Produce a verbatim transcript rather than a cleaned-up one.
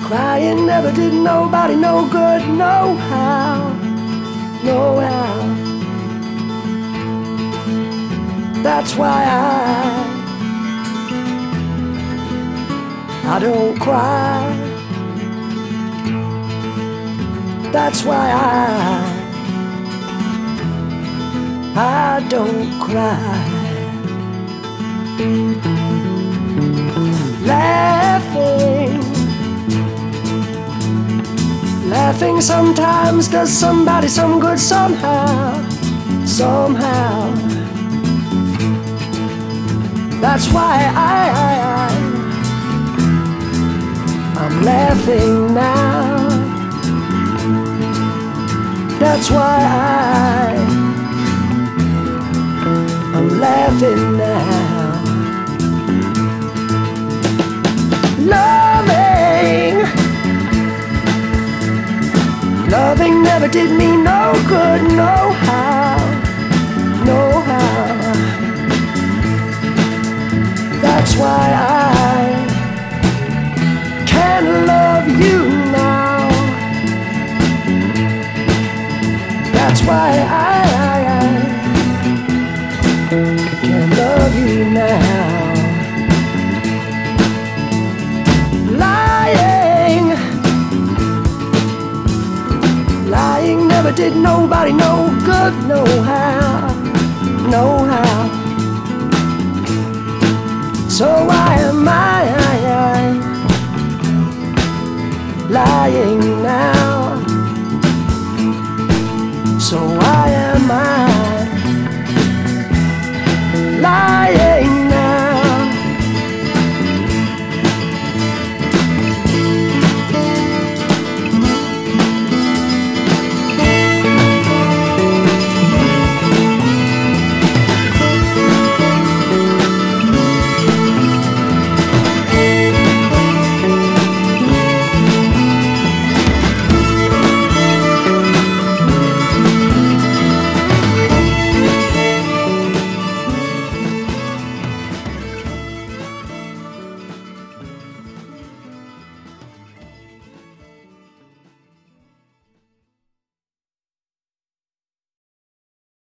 Crying never did nobody no good, no how, no how. That's why I, I don't cry. That's why I, I don't cry. Laughing, laughing sometimes does somebody some good somehow, somehow. That's why I, I, I I'm laughing now. That's why I, I'm laughing now. Loving, loving never did me no good, no how, no how. That's why I can't love you now. That's why I, I, I can't love you now. Lying, lying never did nobody no good, no how, no how. So why am I, I, I